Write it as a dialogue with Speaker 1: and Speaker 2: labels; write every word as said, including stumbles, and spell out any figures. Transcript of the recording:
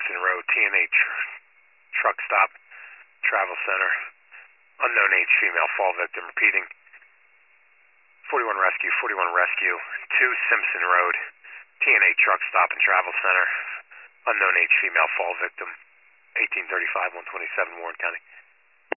Speaker 1: Simpson Road, T and H truck stop, travel center. Unknown age female fall victim. Repeating. forty-one Rescue, forty-one Rescue, two Simpson Road, T and H truck stop and travel center. Unknown age female fall victim. eighteen thirty-five, one twenty-seven Warren County.